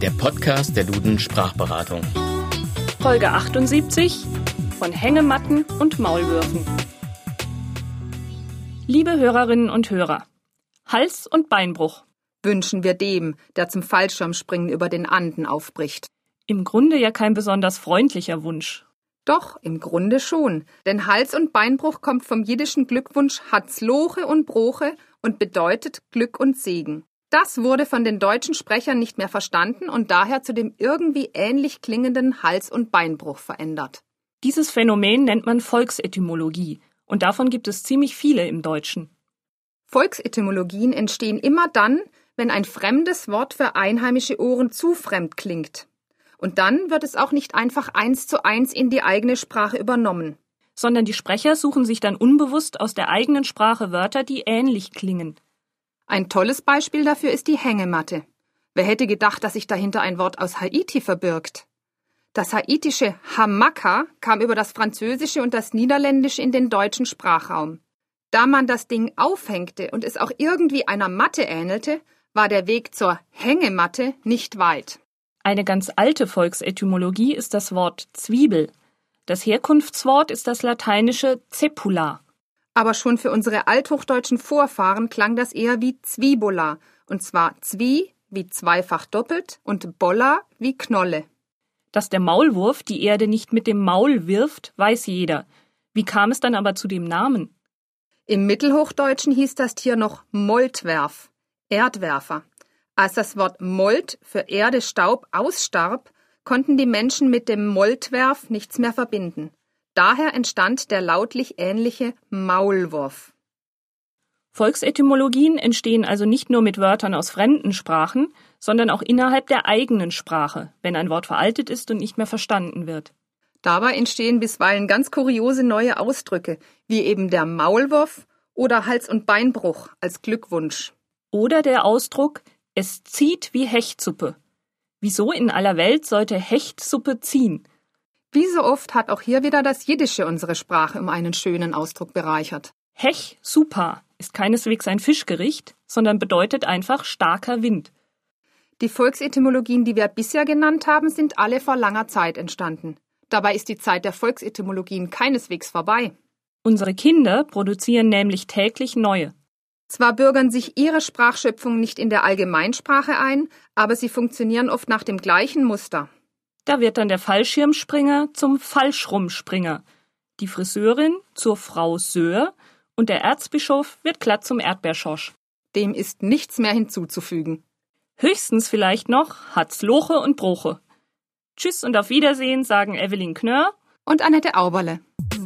der Podcast der Duden Sprachberatung. Folge 78 von Hängematten und Maulwürfen. Liebe Hörerinnen und Hörer, Hals- und Beinbruch. Wünschen wir dem, der zum Fallschirmspringen über den Anden aufbricht. Im Grunde ja kein besonders freundlicher Wunsch. Doch, im Grunde schon, denn Hals- und Beinbruch kommt vom jiddischen Glückwunsch Hatzloche und Broche und bedeutet Glück und Segen. Das wurde von den deutschen Sprechern nicht mehr verstanden und daher zu dem irgendwie ähnlich klingenden Hals- und Beinbruch verändert. Dieses Phänomen nennt man Volksetymologie und davon gibt es ziemlich viele im Deutschen. Volksetymologien entstehen immer dann, wenn ein fremdes Wort für einheimische Ohren zu fremd klingt. Und dann wird es auch nicht einfach 1:1 in die eigene Sprache übernommen. Sondern die Sprecher suchen sich dann unbewusst aus der eigenen Sprache Wörter, die ähnlich klingen. Ein tolles Beispiel dafür ist die Hängematte. Wer hätte gedacht, dass sich dahinter ein Wort aus Haiti verbirgt? Das haitische Hamaka kam über das Französische und das Niederländische in den deutschen Sprachraum. Da man das Ding aufhängte und es auch irgendwie einer Matte ähnelte, war der Weg zur Hängematte nicht weit. Eine ganz alte Volksetymologie ist das Wort Zwiebel. Das Herkunftswort ist das lateinische Cepula. Aber schon für unsere althochdeutschen Vorfahren klang das eher wie Zwiebola, und zwar Zwi wie zweifach doppelt und Bolla wie Knolle. Dass der Maulwurf die Erde nicht mit dem Maul wirft, weiß jeder. Wie kam es dann aber zu dem Namen? Im Mittelhochdeutschen hieß das Tier noch Moltwerf, Erdwerfer. Als das Wort Molt für Erde, Staub ausstarb, konnten die Menschen mit dem Moltwerf nichts mehr verbinden. Daher entstand der lautlich ähnliche Maulwurf. Volksetymologien entstehen also nicht nur mit Wörtern aus fremden Sprachen, sondern auch innerhalb der eigenen Sprache, wenn ein Wort veraltet ist und nicht mehr verstanden wird. Dabei entstehen bisweilen ganz kuriose neue Ausdrücke, wie eben der Maulwurf oder Hals- und Beinbruch als Glückwunsch. Oder der Ausdruck „Es zieht wie Hechtsuppe“. Wieso in aller Welt sollte Hechtsuppe ziehen? Wie so oft hat auch hier wieder das Jiddische unsere Sprache um einen schönen Ausdruck bereichert. Hech super ist keineswegs ein Fischgericht, sondern bedeutet einfach starker Wind. Die Volksetymologien, die wir bisher genannt haben, sind alle vor langer Zeit entstanden. Dabei ist die Zeit der Volksetymologien keineswegs vorbei. Unsere Kinder produzieren nämlich täglich neue. Zwar bürgern sich ihre Sprachschöpfungen nicht in der Allgemeinsprache ein, aber sie funktionieren oft nach dem gleichen Muster. Da wird dann der Fallschirmspringer zum Fallschrummspringer, die Friseurin zur Frau Söhr und der Erzbischof wird glatt zum Erdbeerschorsch. Dem ist nichts mehr hinzuzufügen. Höchstens vielleicht noch Hatzloche und Broche. Tschüss und auf Wiedersehen, sagen Evelyn Knörr und Annette Auberle.